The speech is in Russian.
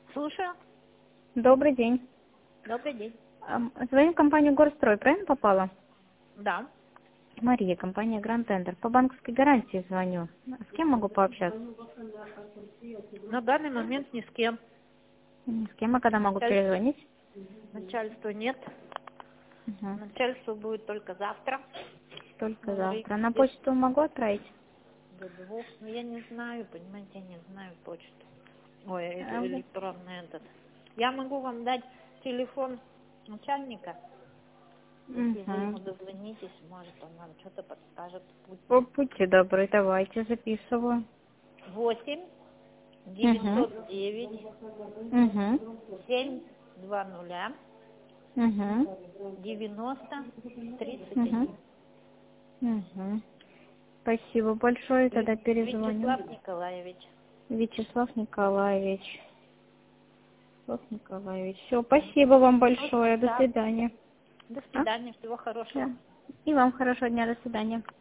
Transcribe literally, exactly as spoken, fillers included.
Слушаю. Добрый день. Добрый день. Ам, Звоню в компанию Горстрой, правильно попала? Да. Мария, компания Grand Tender. По банковской гарантии звоню. С кем могу пообщаться? На данный момент ни с кем. М, С кем, а когда могу Начальство, перезвонить? начальства нет. Угу. Начальство будет только завтра. Только Говорит, завтра. На здесь почту могу отправить? до двух. Но я не знаю, понимаете, я не знаю почту. Ой, А, э- вот. электронный этот. Я могу вам дать телефон начальника. Если вы ему Угу. дозвонитесь, может, он вам что-то подскажет. Путь. О, будьте добры, давайте, записываю. восемь Угу. девятьсот девять Угу. семь два нуля Угу. девяносто тридцать Угу. один. Угу. Спасибо большое, тогда перезвоню. Вячеслав Николаевич. Вячеслав Николаевич. Вячеслав Николаевич. Все, спасибо вам большое. До Да. свидания. До А? свидания. Всего хорошего. Да. И вам хорошего дня. До свидания.